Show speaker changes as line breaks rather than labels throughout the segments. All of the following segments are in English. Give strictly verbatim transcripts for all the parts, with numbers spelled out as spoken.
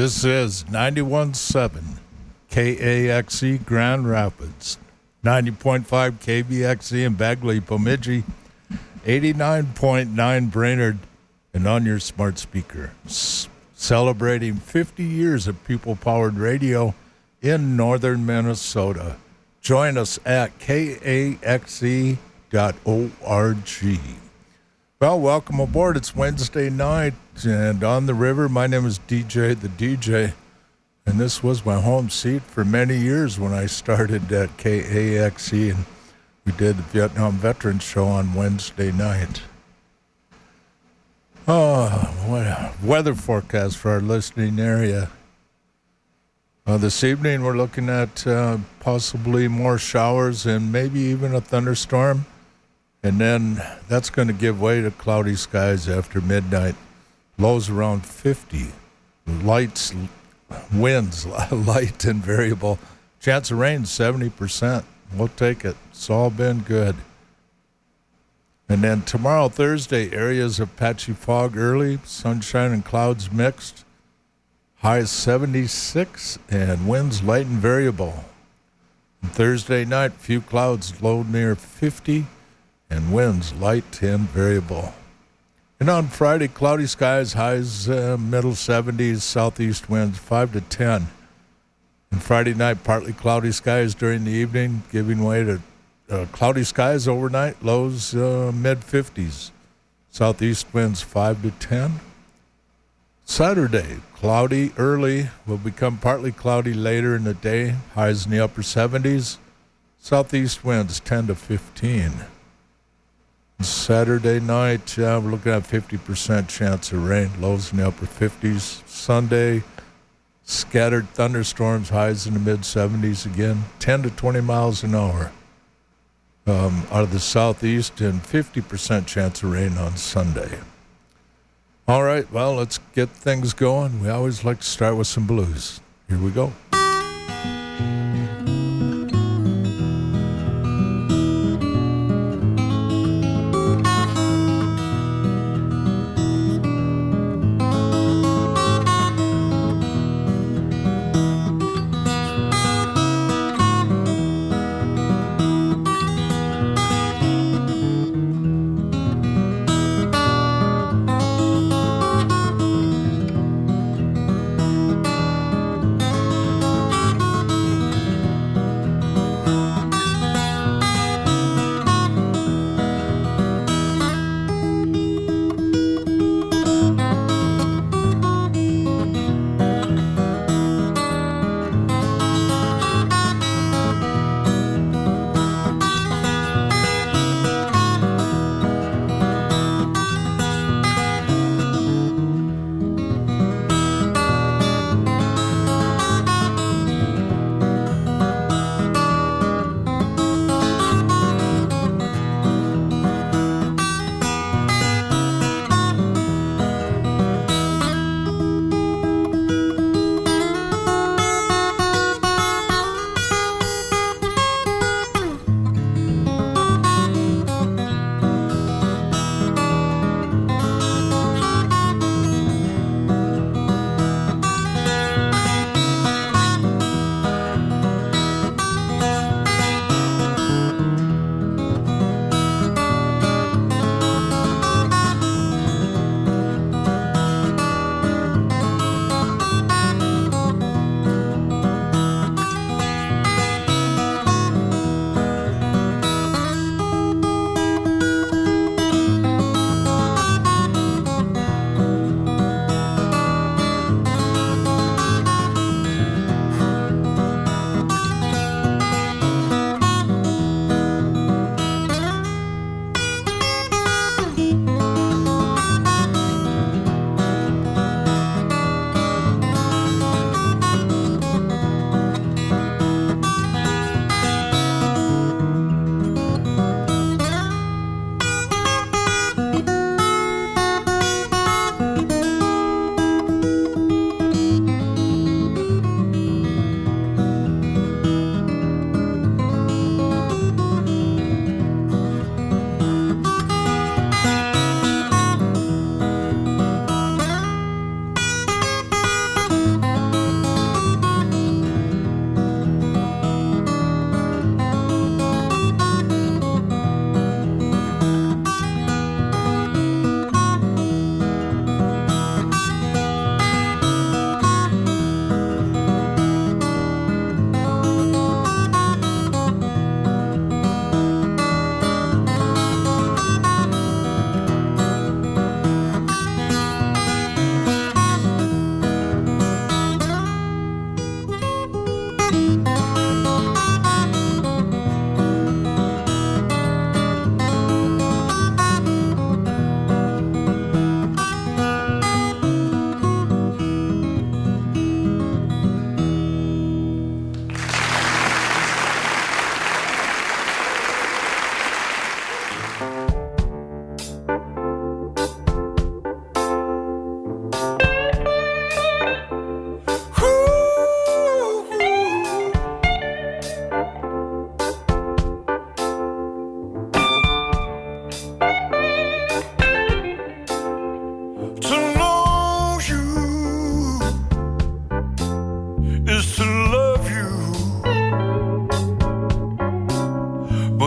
This is ninety-one point seven K A X E Grand Rapids, ninety point five K B X E in Bagley, Bemidji, eighty-nine point nine Brainerd, and on your smart speaker. S- celebrating fifty years of people-powered radio in northern Minnesota. Join us at K A X E dot org. Well, welcome aboard. It's Wednesday night, and on the river, my name is D J the D J, and this was my home seat for many years when I started at K A X E, and we did the Vietnam Veterans Show on Wednesday night. Oh, what a weather forecast for our listening area. Uh, this evening, we're looking at uh, possibly more showers and maybe even a thunderstorm. And then that's going to give way to cloudy skies after midnight. Lows around fifty. Lights, winds, light and variable. Chance of rain, seventy percent. We'll take it. It's all been good. And then tomorrow, Thursday, areas of patchy fog early, sunshine and clouds mixed. High seventy-six and winds light and variable. And Thursday night, few clouds, low near fifty. And winds light and variable. And on Friday, cloudy skies, highs uh, middle seventies, southeast winds five to ten. And Friday night, partly cloudy skies during the evening, giving way to uh, cloudy skies overnight, lows uh, mid fifties, southeast winds five to ten. Saturday, cloudy early, will become partly cloudy later in the day, highs in the upper seventies, southeast winds ten to fifteen. Saturday night, uh, we're looking at fifty percent chance of rain, lows in the upper fifties. Sunday, scattered thunderstorms, highs in the mid seventies again, ten to twenty miles an hour um, out of the southeast, and fifty percent chance of rain on Sunday. All right, well, let's get things going. We always like to start with some blues. Here we go.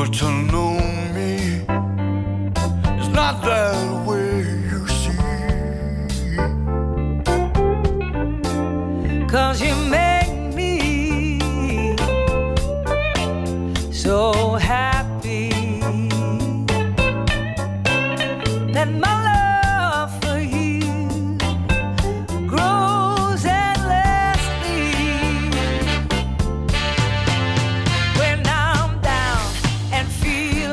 But to know me is not that way, you see.
'Cause you make me so happy that my love for you grows endlessly. When I'm down and feel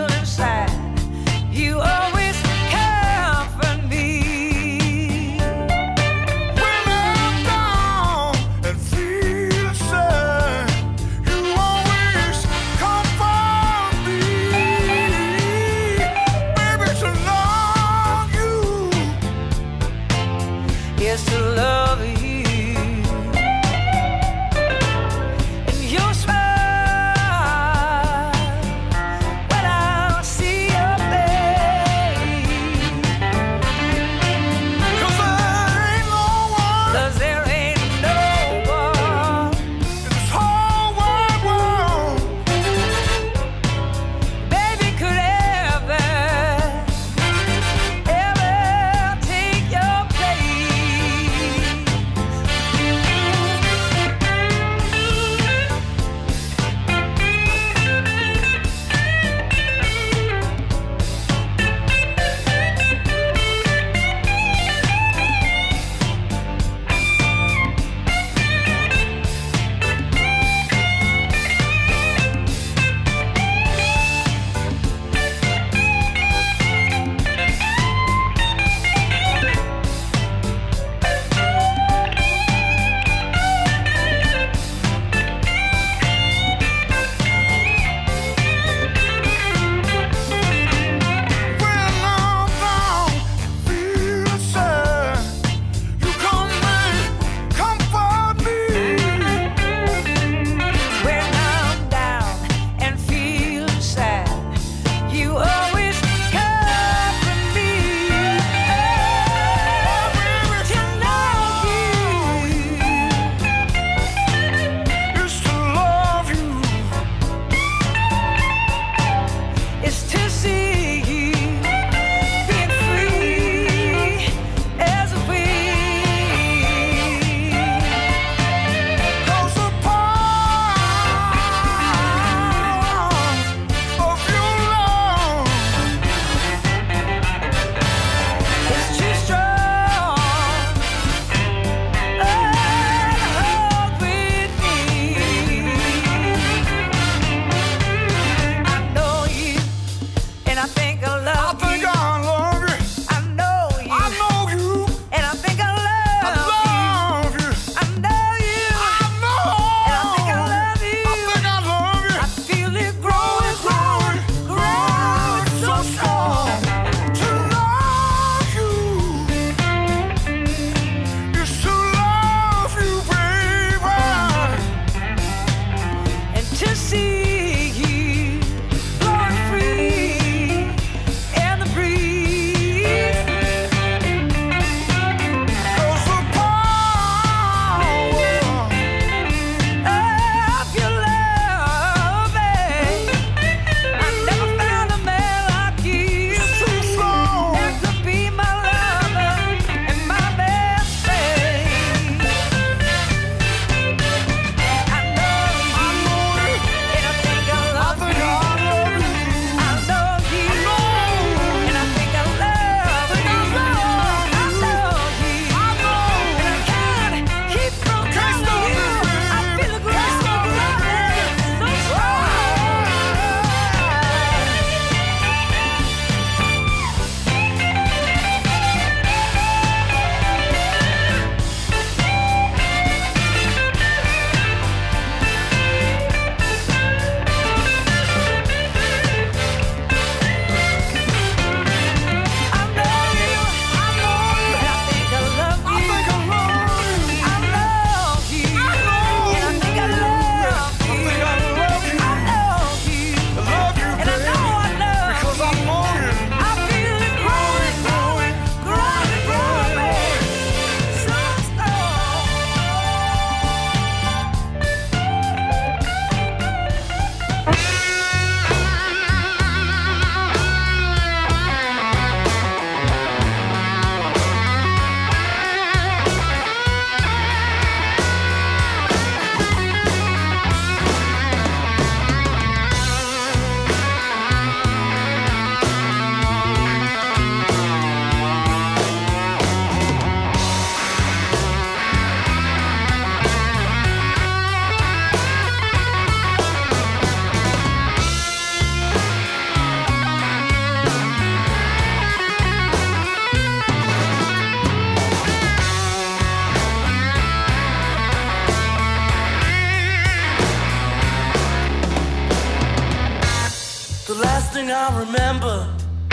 The last thing I remember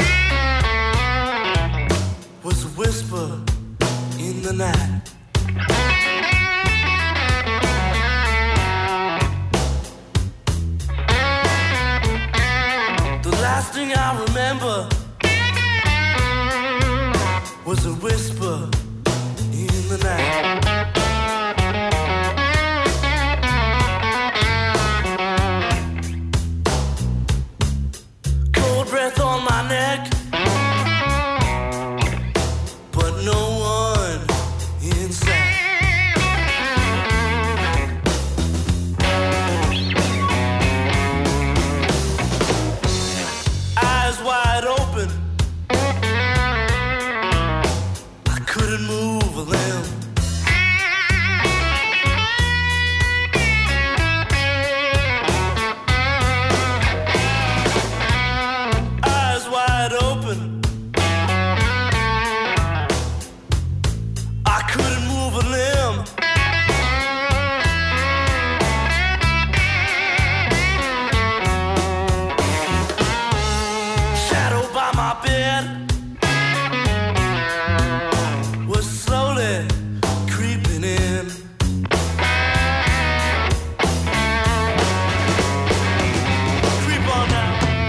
was a whisper in the night. The last thing I remember was a whisper in the night. Cold breath on my neck, but no one inside. Eyes wide open, I couldn't move a limb. Eyes wide open, I couldn't move a limb. Shadow by my bed was slowly creeping in. Creep on down.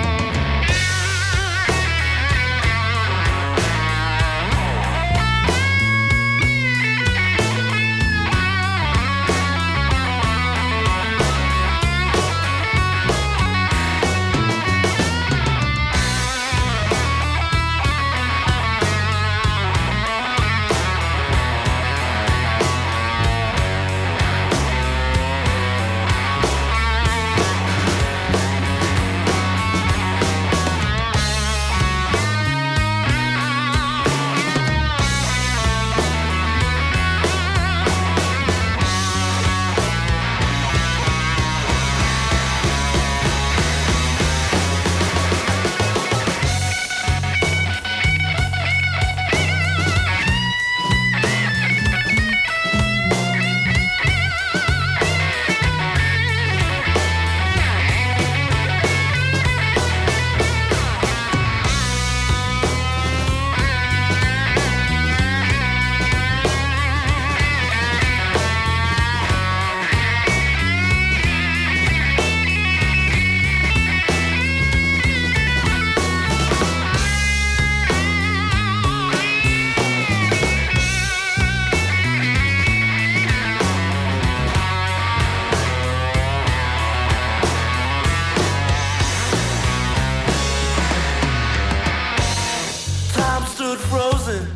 Time stood frozen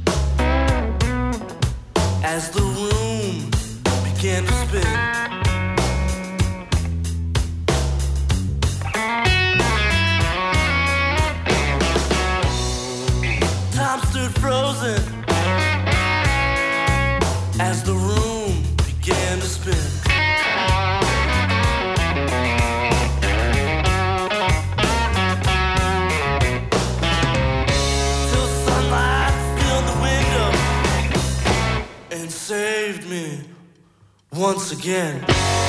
as the room began to spin. Time stood frozen as the room began to spin. Till sunlight filled the window and saved me once again.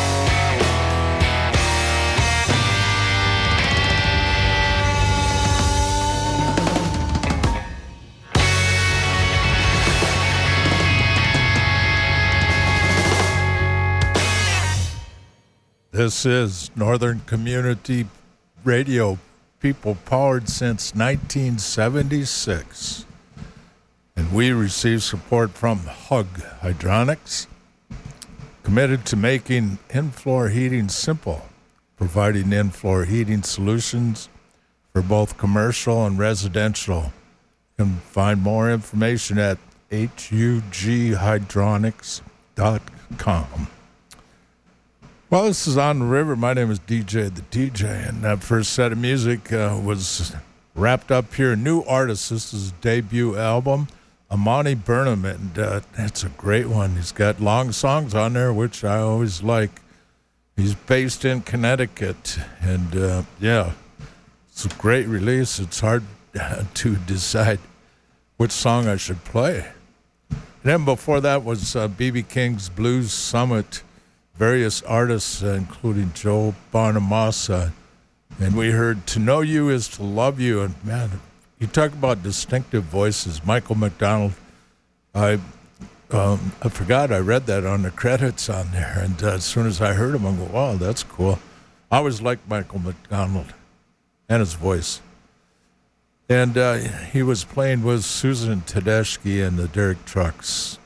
This is Northern Community Radio, people powered since nineteen seventy-six. And we receive support from Hug Hydronics, committed to making in-floor heating simple, providing in-floor heating solutions for both commercial and residential. You can find more information at hug hydronics dot com. Well, this is On the River. My name is D J the D J, and that first set of music uh, was wrapped up here. New artist. This is his debut album, Amani Burnham, and uh, it's a great one. He's got long songs on there, which I always like. He's based in Connecticut, and uh, yeah, it's a great release. It's hard to decide which song I should play. And then before that was uh, B B King's Blues Summit. Various artists, uh, including Joe Bonamassa, And we heard To Know You Is to Love You. And man, you talk about distinctive voices. Michael McDonald, I um, I forgot I read that on the credits on there. And uh, as soon as I heard him, I go, wow, that's cool. I always liked Michael McDonald and his voice. And uh, he was playing with Susan Tedeschi and the Derek Trucks.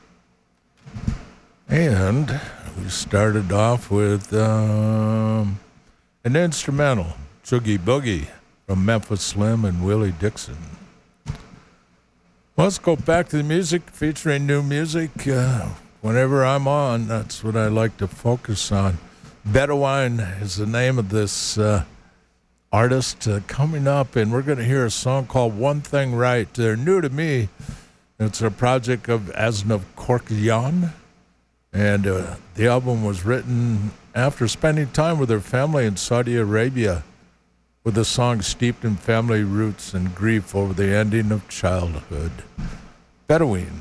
And we started off with um, an instrumental, Joogie Boogie, from Memphis Slim and Willie Dixon. Well, let's go back to the music, featuring new music. Uh, whenever I'm on, that's what I like to focus on. Bedouine is the name of this uh, artist uh, coming up, and we're going to hear a song called One Thing Right. They're new to me. It's a project of Aznav Korkyan, and uh, the album was written after spending time with their family in Saudi Arabia, with the song steeped in family roots and grief over the ending of childhood. Bedouine.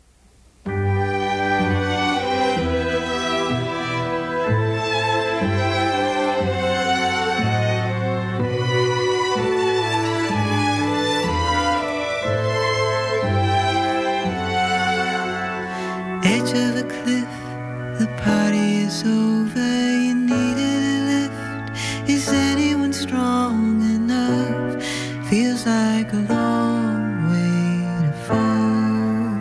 Edge of a cliff, the party is over, you needed a lift. Is anyone strong enough? Feels like a long way to fall.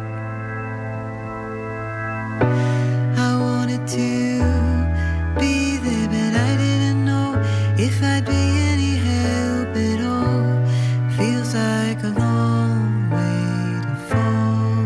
I wanted to be there, but I didn't know if I'd be any help at all. Feels like a long way to fall.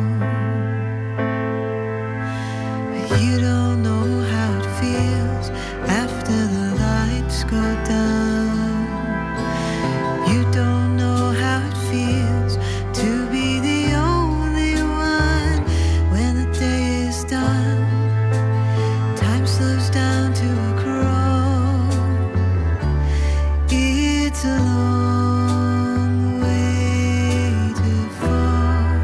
You don't know how it feels after the lights go down. You don't know how it feels to be the only one when the day is done. Time slows down to a crawl. It's a long way to fall.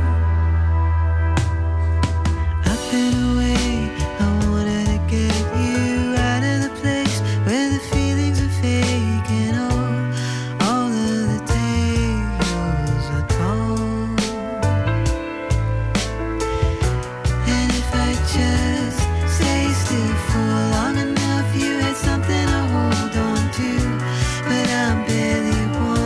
Up and away, I wanted to get you out of the place where the feelings are fake and all, all of the tales are told. And if I just stay still for long enough, you had something to hold on to. But I'm barely one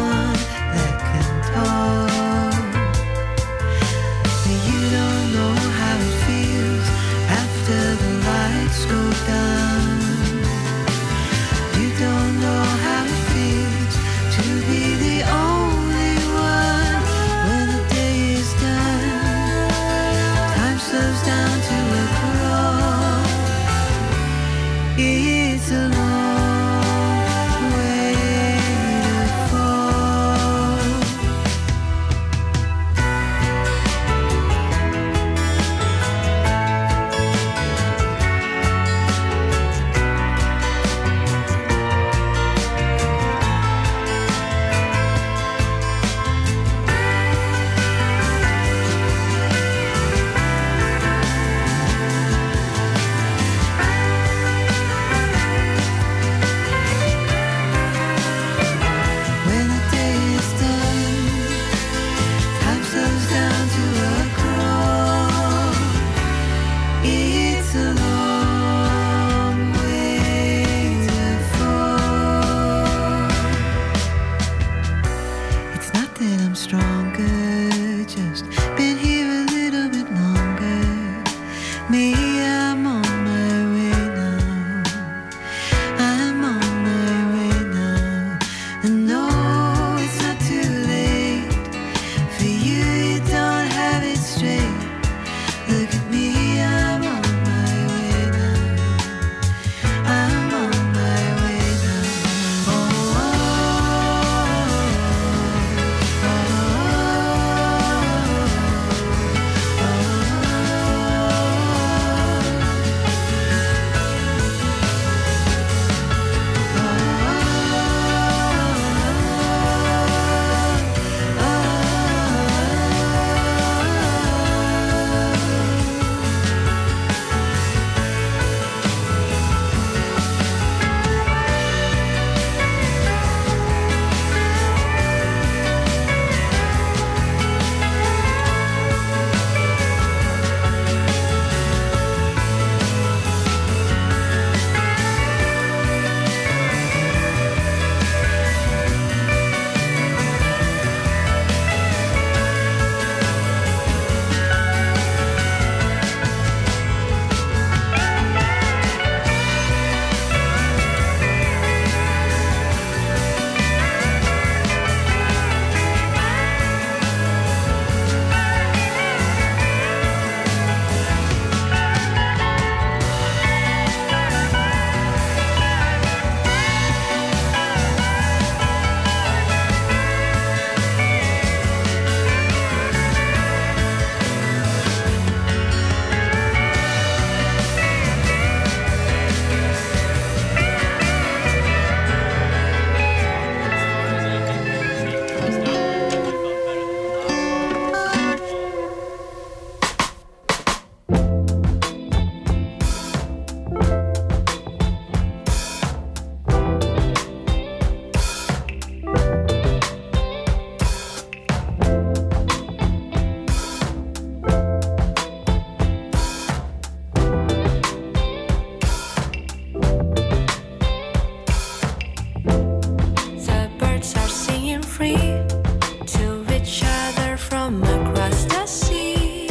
free to each other from across the sea.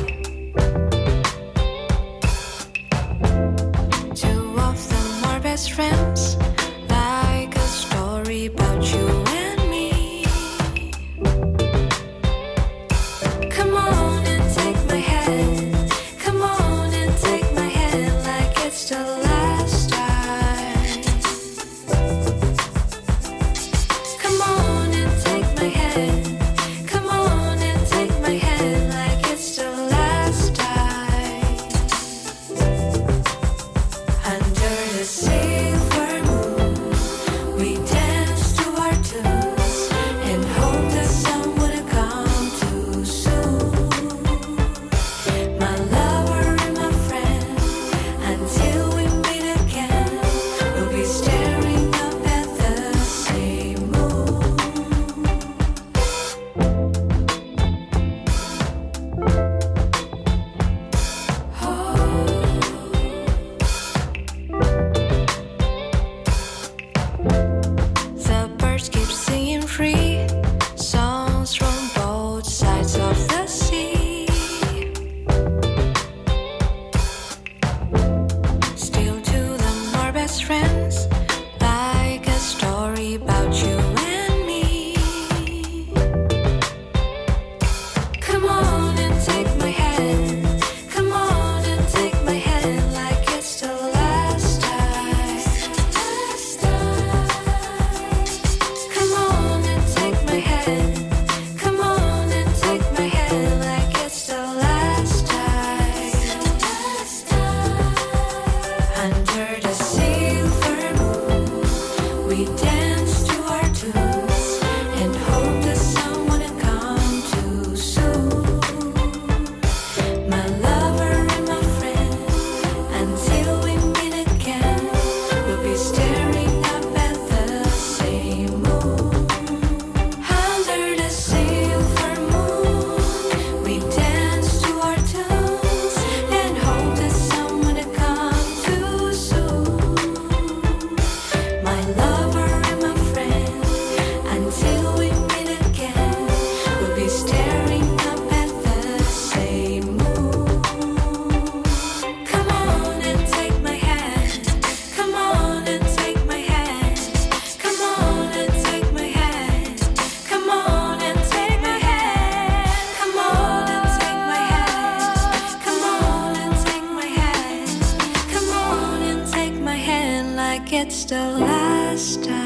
Two of them are best friends, like a story about you and me. Come on and take my hand. Come on and take my hand like it's the last time. Come on and take my hand. Come on and take my hand like it's the last time. Under the silver moon, we danced to our tunes and hoped the sun wouldn't come too soon. My lover and my friend, until we meet again, we'll be staring up at the same moon. The birds keep singing free songs from both sides of the sea. Still two of them are best friends, like a story about you and me. Come on and take my hand. Come on and take my hand like it's the last time. Come on and take my hand. Come on and take my hand like it's the last time. Under the silver moon, we danced to our tunes and hoped the sun wouldn't come too soon. My lover and my friend, until we meet again, we'll be staring up at the same moon. Under the silver moon, we danced to our tunes and hoped the sun wouldn't come too soon. My lover and my friend, until we meet again, we'll be staring up at the same moon. Come on and take my hand. Come on and take my hand. Come on and take my hand. Come on and take my hand. Come on and take my hand. Come on and take my hand. Come on and take my hand like it's the last time.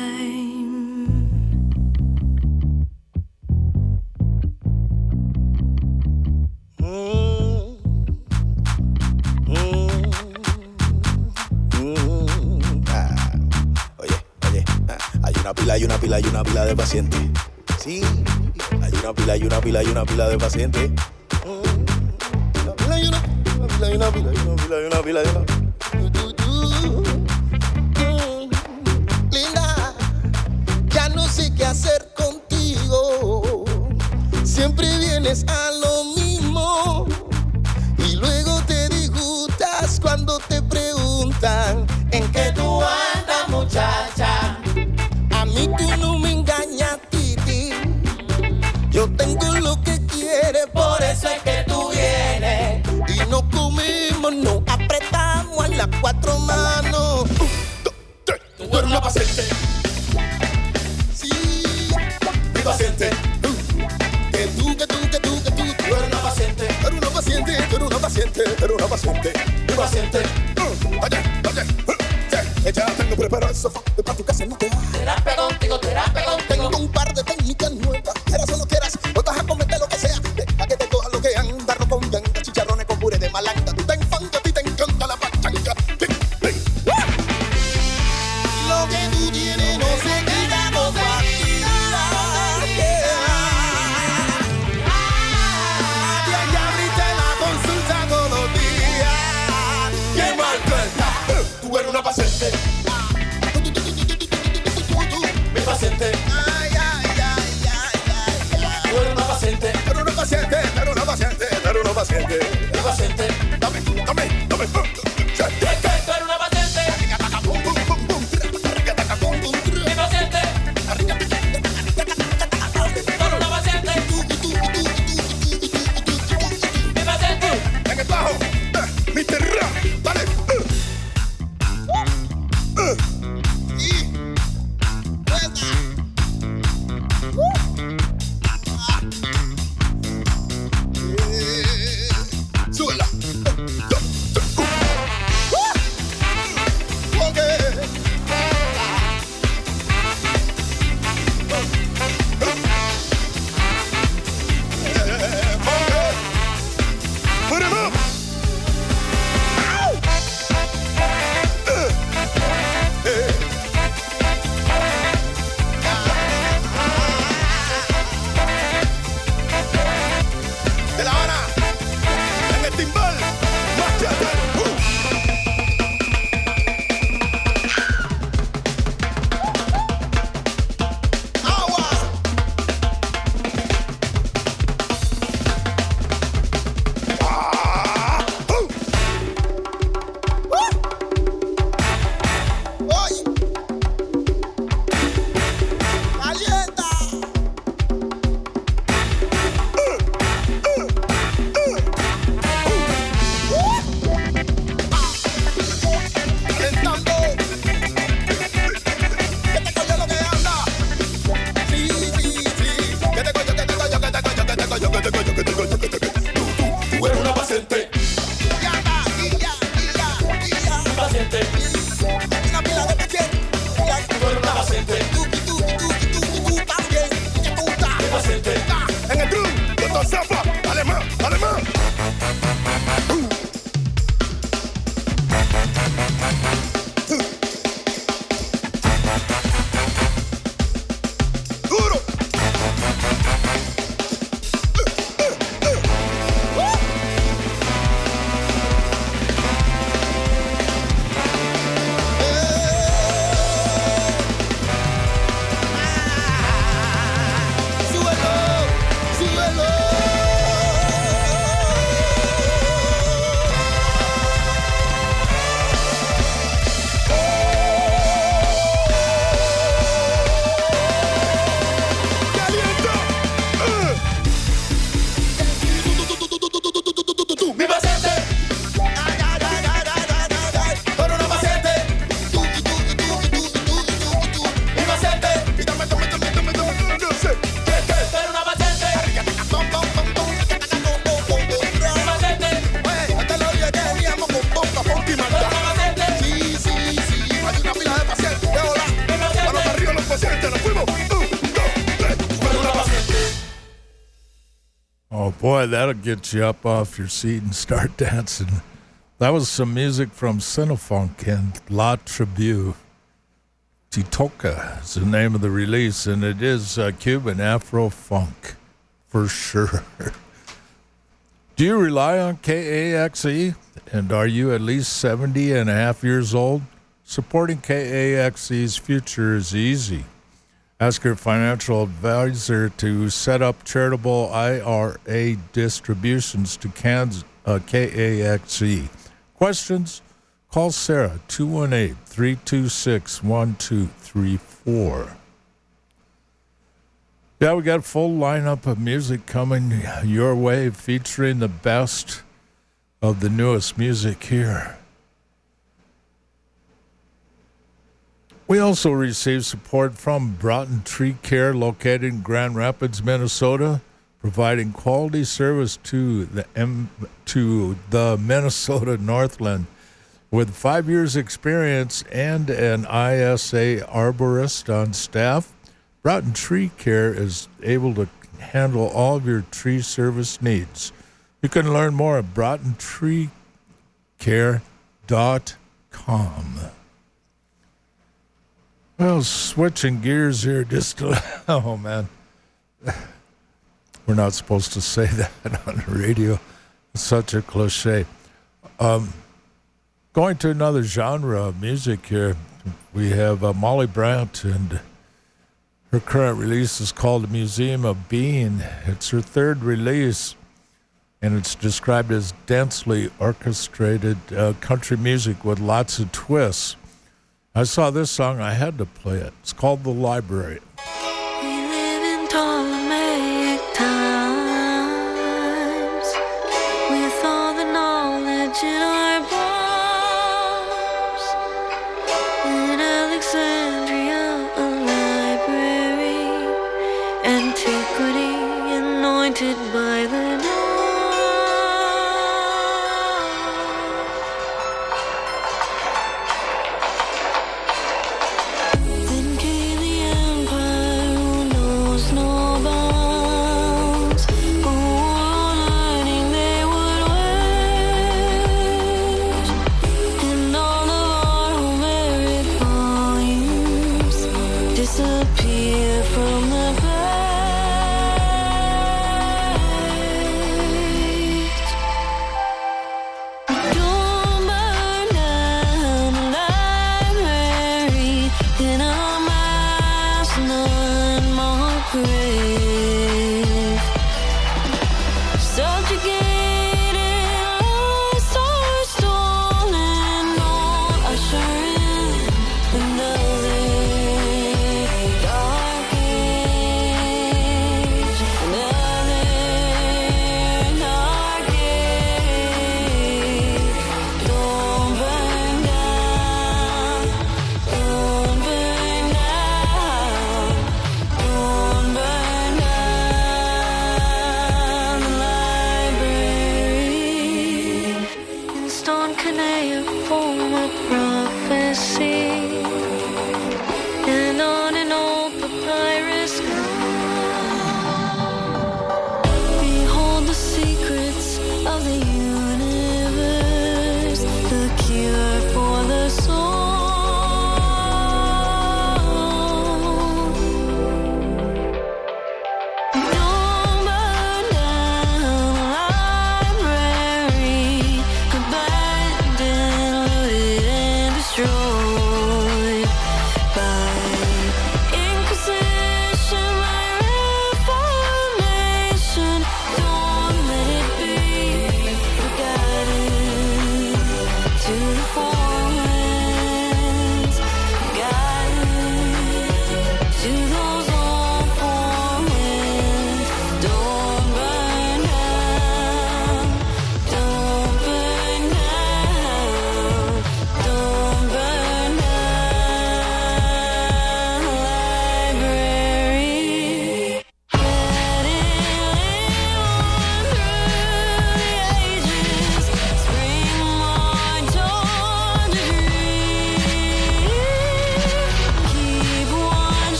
Ah, oye, oye, ah, hay una pila, hay una pila, hay una pila de pacientes. Sí, hay una pila, hay una pila, hay una pila de pacientes. Mm, Una pila, hay una, una pila, hay una pila, hay una pila, hay una pila, hay una. Tu, tu, tu. Mm, Linda, ya no sé qué hacer contigo. Siempre vienes a lo mismo y luego te disgustas cuando te preguntan en qué tú andas, muchacha. A mí tú no me engañas, Titi. Yo tengo lo que quieres, por eso es que tú vienes. Y no comemos, no apretamos en las cuatro manos. Un, dos, tres. Tú eres una paciente. Sí, mi paciente. Que tú, que tú, que tú, que tú, tú eres una paciente. Tú eres una paciente, tú eres una paciente, tú eres una paciente. Mi paciente. Uh, Oye, oye, uh, ya tengo preparado el sofá para tu casa, no te vas.
Terapia contigo, terapia contigo.
Tengo un par de técnicas nuevas, quieras o no quieras, hoy vas a cometer lo que sea. Deja que te coja lo que anda, arroz con ganga, chicharrones con puré de malanga. Tú te enfanta, a ti te encanta la pachanga. Ven, ven. Lo que tú tienes no se quita, no fatiga. Ya, ya abriste la consulta todos los días.
¡Qué mal cuenta!
Tú eres una paciente.
Mi paciente.
Ay, ay, ay, ay, ay, ay.
Tú eres una paciente.
Pero una paciente, pero una paciente, pero una paciente.
Mi paciente.
Dame, dame, dame.
¿Qué es que tú eres una paciente? Mi paciente.
Boy, that'll get you up off your seat and start dancing. That was some music from Cinefunk and La Tribu. Titoca is the name of the release, and it is uh, Cuban Afro-funk for sure. Do you rely on K A X E? And are you at least seventy and a half years old? Supporting K A X E's future is easy. Ask your financial advisor to set up charitable I R A distributions to Kansas, uh, K A X E. Questions? Call Sarah, two one eight, three two six, one two three four. Yeah, we got a full lineup of music coming your way, featuring the best of the newest music here. We also received support from Broughton Tree Care, located in Grand Rapids, Minnesota, providing quality service to the M- to the Minnesota Northland. With five years' experience and an I S A arborist on staff, Broughton Tree Care is able to handle all of your tree service needs. You can learn more at broughton tree care dot com. Well, switching gears here just a, oh, man. We're not supposed to say that on the radio. It's such a cliche. Um, going to another genre of music here, we have uh, Molly Brandt, and her current release is called The Museum of Being. It's her third release, and it's described as densely orchestrated uh, country music with lots of twists. I saw this song, I had to play it. It's called The Library.
We live in Ptolemaic times, with all the knowledge in our bones. In Alexandria, a library, antiquity anointed by the dawn. Disappear from the page. Don't burn down the library in a mass unmarked grave. Subjugated, lost or stolen, don't usher in another dark age, another dark age. Don't burn down, don't burn down, don't burn down the library. In stone cuneiform of prophecy, and on an old papyrus scroll, behold the secrets of the universe, the cure for the soul. Don't burn down the library, abandoned, looted, and destroyed by Inquisition, by Reformation. Don't let it be forgotten.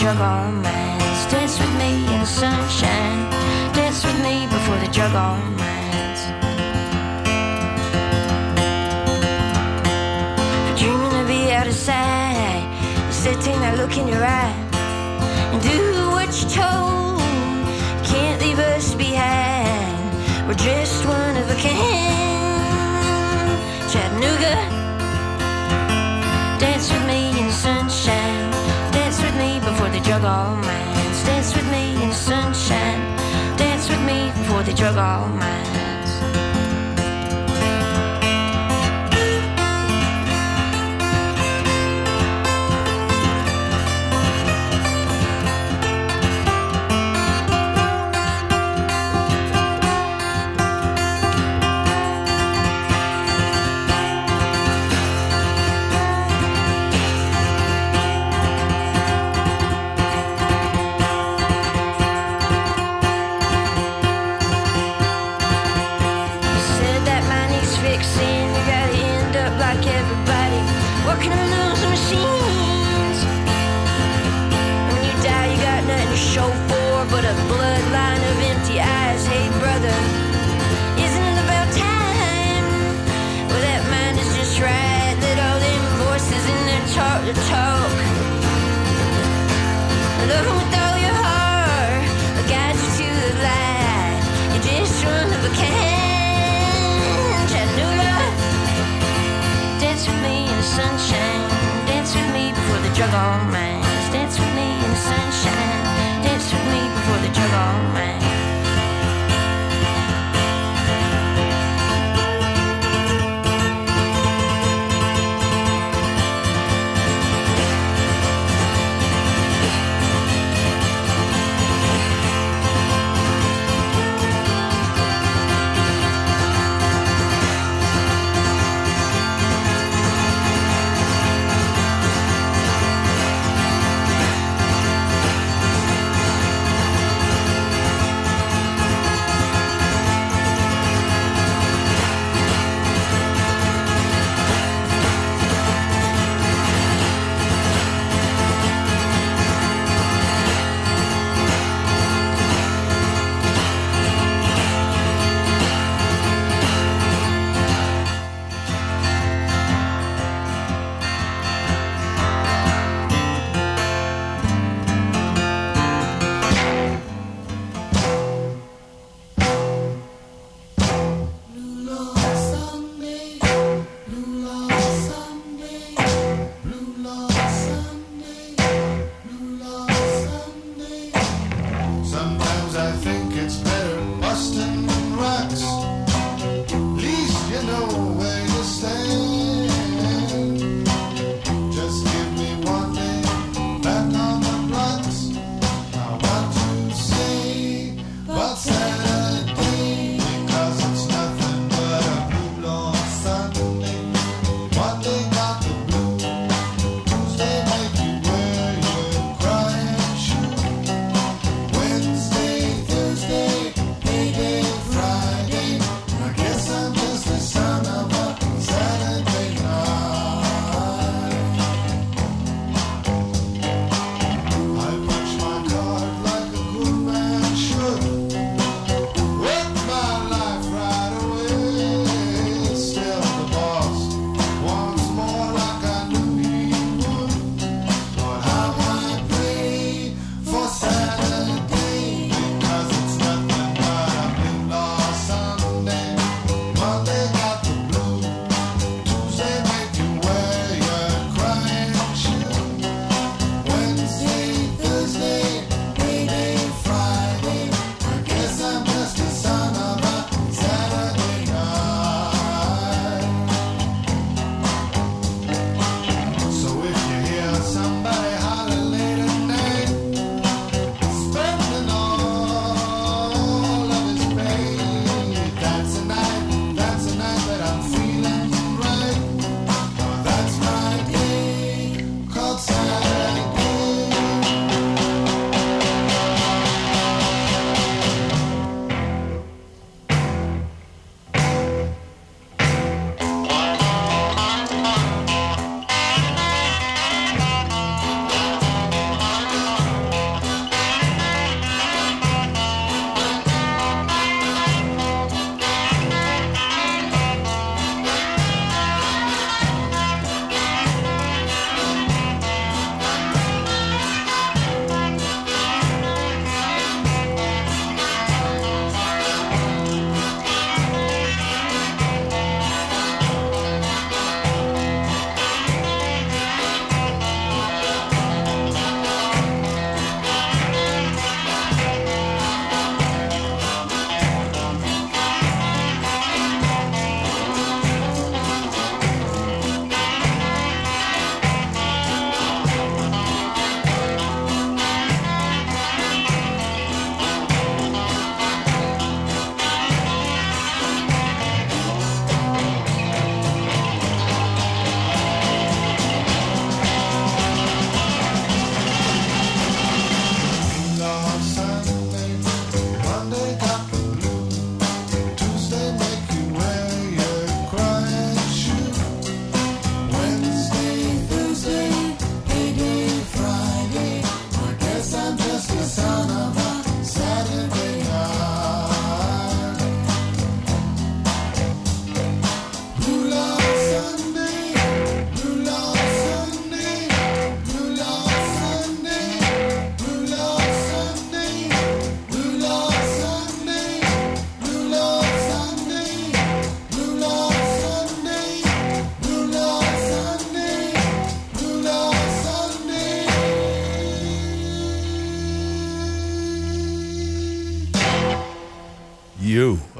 drug all minds. Dance with me in the sunshine. Dance with me before they drug all minds. Dreaming to be out of sight, sitting there look in your eye, and do what you're told. Can't leave us behind. We're just one of a kind. Chattanooga, dance with me in the sunshine. Dance with me before they drug all minds. Dance with me in the sunshine. Dance with me before they drug all minds. Working on those machines. When you die, you got nothing to show for but a bloodline of empty eyes. Hey, brother, isn't it about time? Well, that mind is just right. Let all them voices in there talk to talk. Love them with all your heart. They'll guide you to the light. You're just one of a kind. Chattanooga, dance with me in the sunshine. Dance with me before they drug all minds. Dance with me in the sunshine. Dance with me before they drug all minds.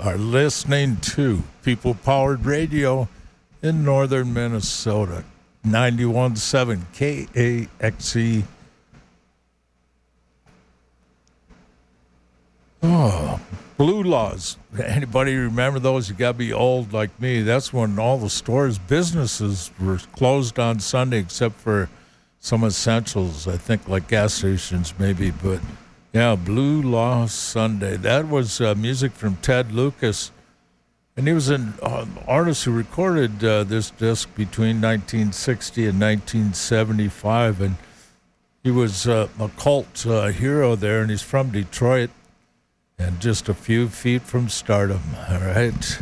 are listening to People Powered Radio in northern Minnesota, ninety-one point seven K A X E. Oh, Blue Laws. Anybody remember those? You got to be old like me. That's when all the stores, businesses were closed on Sunday except for some essentials, I think, like gas stations maybe. But, yeah, Blue Law Sunday. That was uh, music from Ted Lucas. And he was an uh, artist who recorded uh, this disc between nineteen sixty and nineteen seventy-five. And he was uh, a cult uh, hero there, and he's from Detroit. And just a few feet from stardom, all right?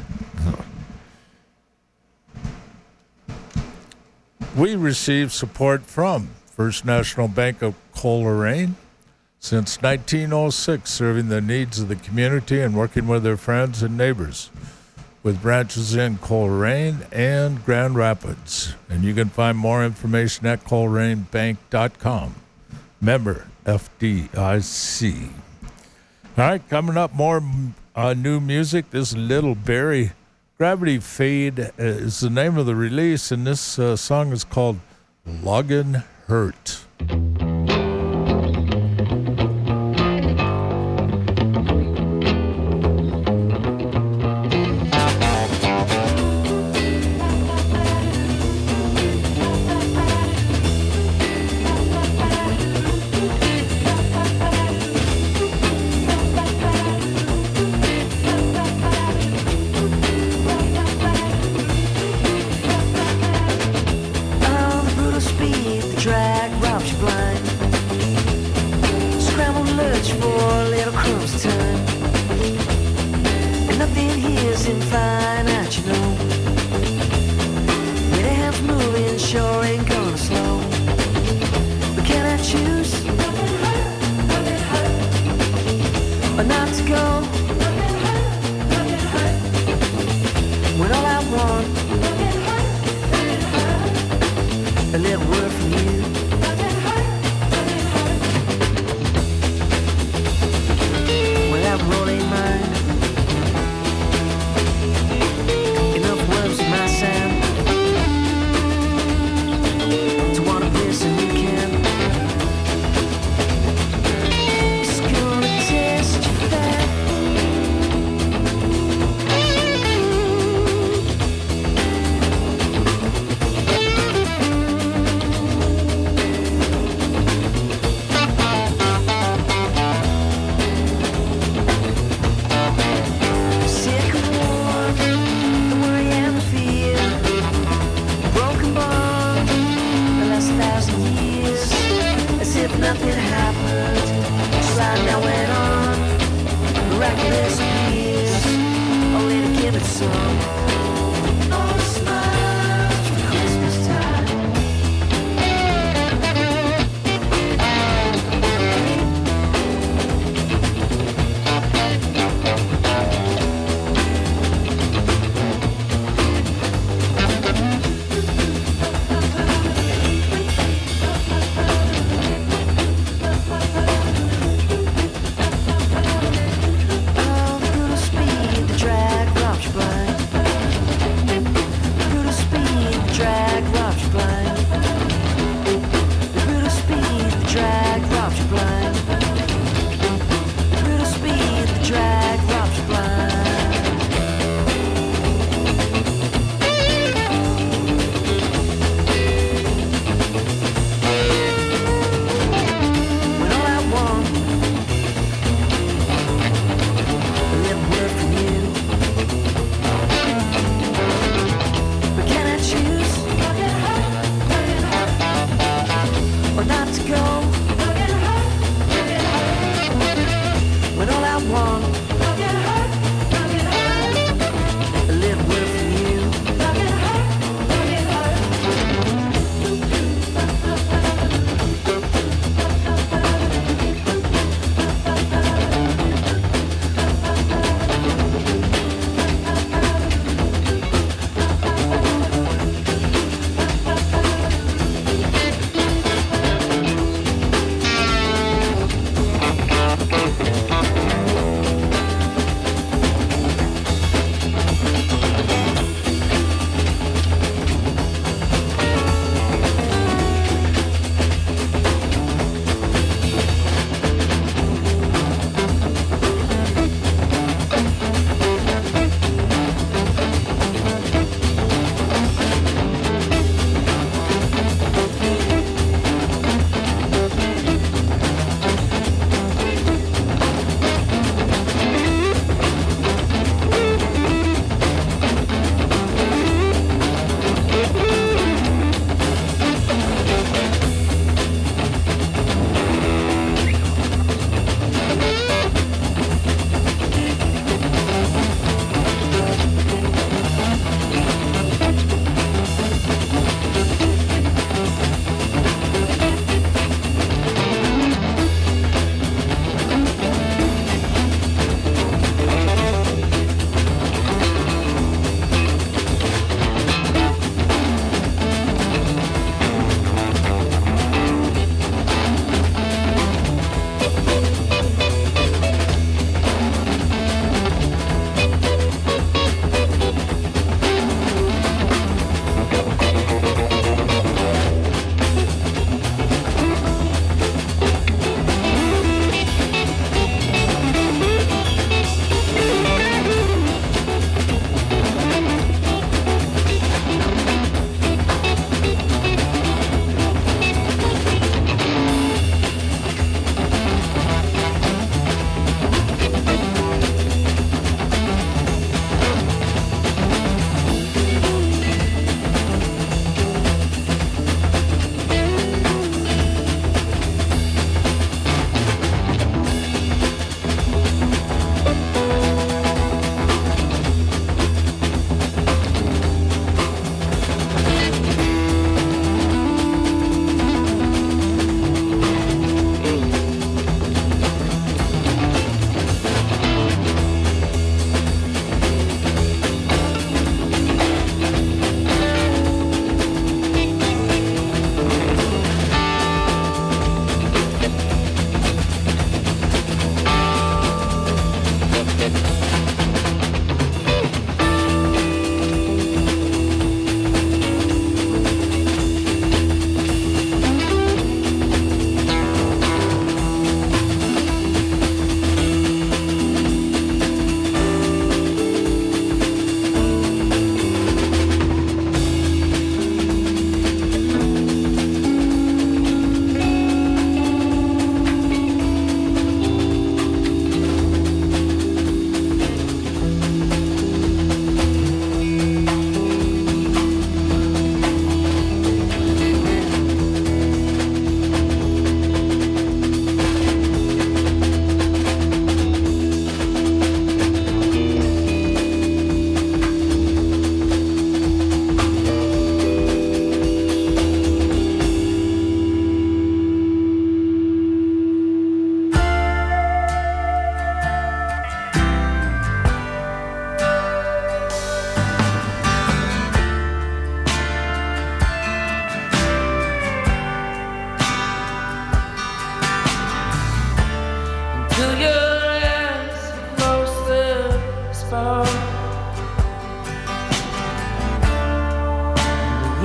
We receive support from First National Bank of Coleraine since nineteen oh six, serving the needs of the community and working with their friends and neighbors, with branches in Coleraine and Grand Rapids. And you can find more information at coleraine bank dot com. Member F D I C. All right, coming up, more uh, new music. This is Little Barrie. Gravity Fade is the name of the release, and this uh, song is called Loggin' Hurt.
Oh, the brutal speed, the drag, rough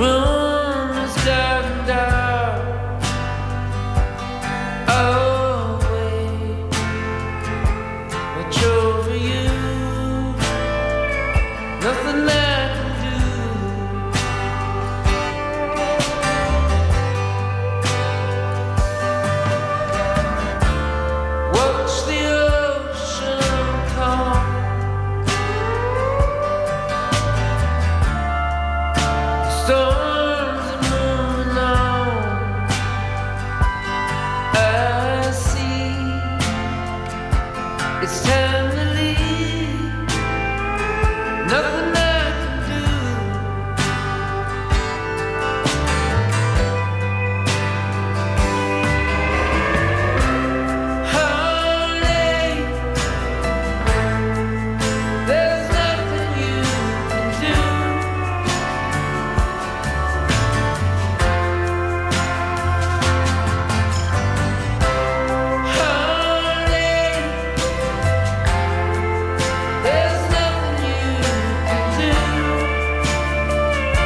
Moon is getting dark. Oh, wait, watch over you. Nothing I can do. Watch the ocean come. Storms are moving on. I see it's time to leave. Nothing I can do. Honey, there's nothing you can do. There's nothing you can do.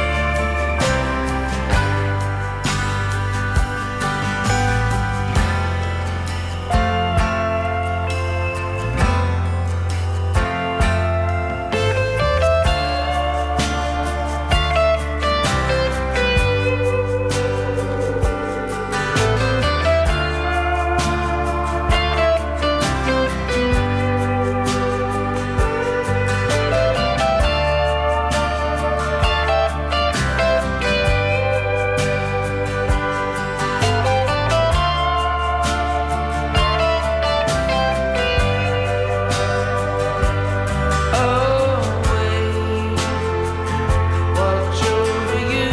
Oh, wait, watch over you.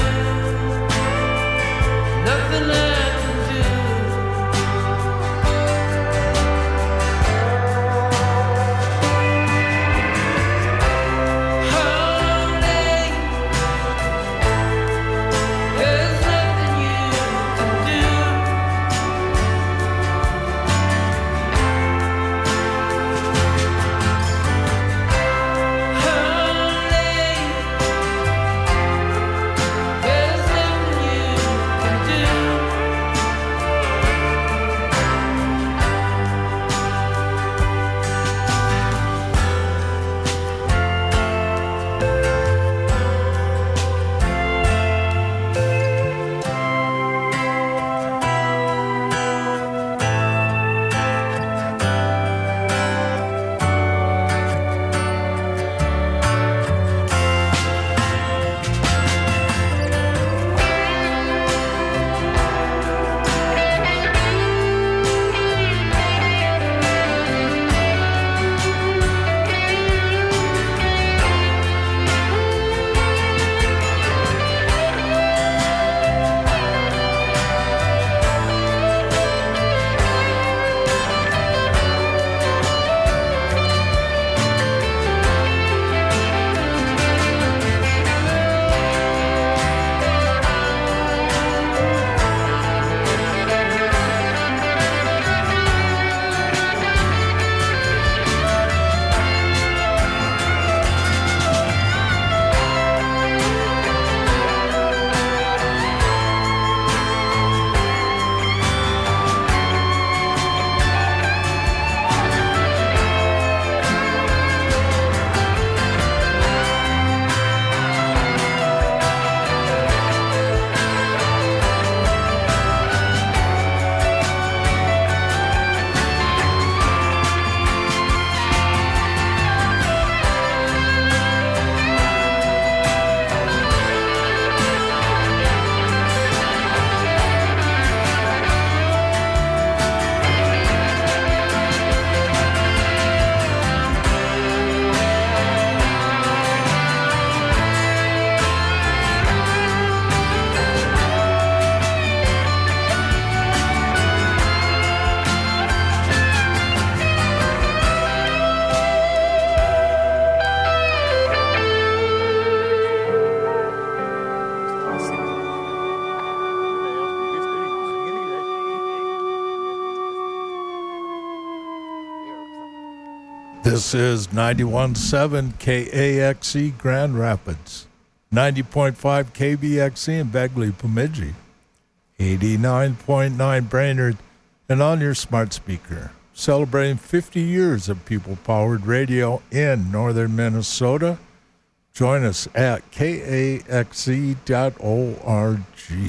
Nothing I can do. Honey, there's nothing you can do. Honey, there's nothing you can do.
This is ninety-one point seven K A X E Grand Rapids, ninety point five K B X C in Begley, Bemidji, eighty-nine point nine Brainerd, and on your smart speaker. Celebrating fifty years of people-powered radio in northern Minnesota. Join us at K A X C dot org.